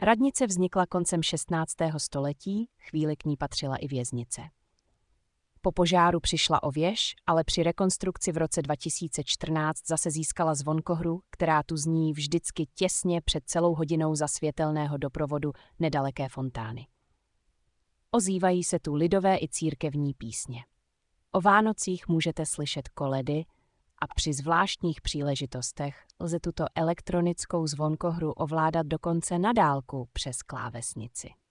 Radnice vznikla koncem 16. století, chvíli k ní patřila i věznice. Po požáru přišla o věž, ale při rekonstrukci v roce 2014 zase získala zvonkohru, která tu zní vždycky těsně před celou hodinou zasvětelného doprovodu nedaleké fontány. Ozývají se tu lidové i církevní písně. O Vánocích můžete slyšet koledy a při zvláštních příležitostech lze tuto elektronickou zvonkohru ovládat dokonce na dálku přes klávesnici.